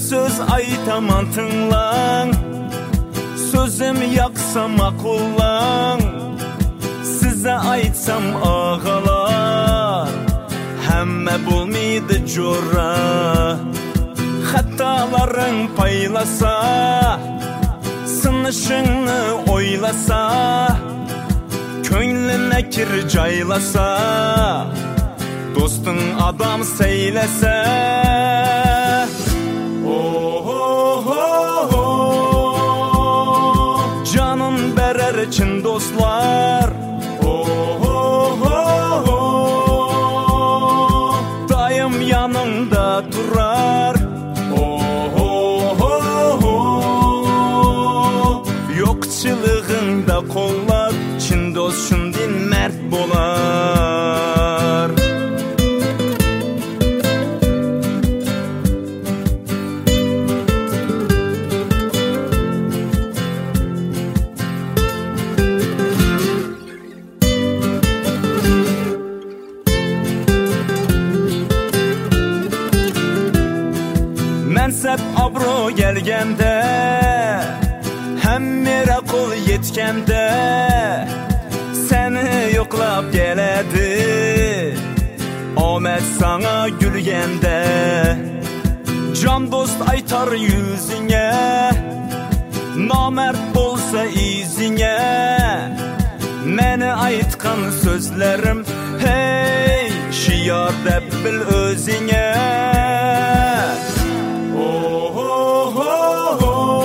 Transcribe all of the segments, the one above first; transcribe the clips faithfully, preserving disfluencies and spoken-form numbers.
söz aytaman tinglang, sözüm yaksa makullang. Size aytsam ağalar, hemme bulmaydı jora. Hataların paylasa, sınışını oylasa, köngline kir jaylasa, dostun adam seylese. Oh, oh, oh, oh. Canın berer için dostlar. Oh, oh, oh, oh. Dayım yanımda durar. Oh, oh, oh, oh. Yokçılığında kollar, çin dost şundin mert bolar. Mensep abro gelgende, hem mirakul yetkende, seni yoklap geledi. Ahmet sana gülgende, can dost aytar yüzüne, namert bolsa izine. Meni aytkan sözlerim, hey şiyar dep bil özine. Oh, oh, oh,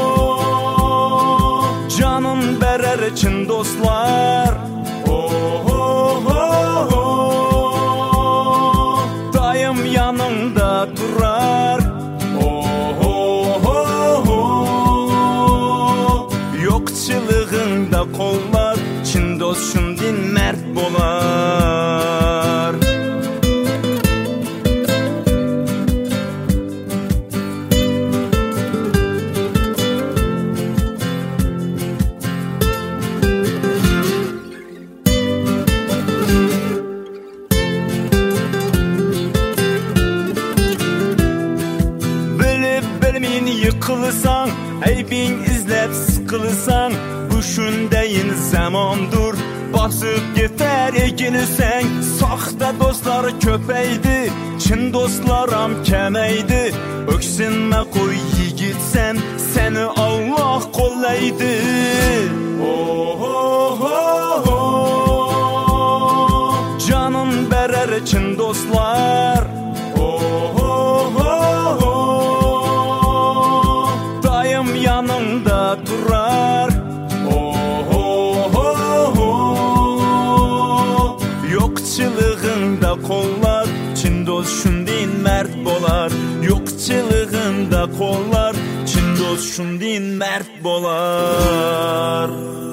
oh. Canım berer için dostlar. Oh, oh, oh, oh. Dayım yanımda durar. Oh, oh, oh, oh. Yokçılığında kollar, çin dost şundin mert bolar. Yıkılsan, aybin izlep sıkılsan, bu şundayin zamandır. Basıp yeter egilsen, saxta dostlar köpeydi, çin dostlaram kemeydi. Öksünme koy yigitsen, seni Allah kollaydı. Oh, oh, oh, oh. Canım berer çin dostlar. Oh, oh, oh, oh. Yanımda durar. Oh, oh, oh, oh. Yokçılığında kollar, çin dost şundin mert bolar. Yokçılığında kollar, çin dost şundin mert bolar.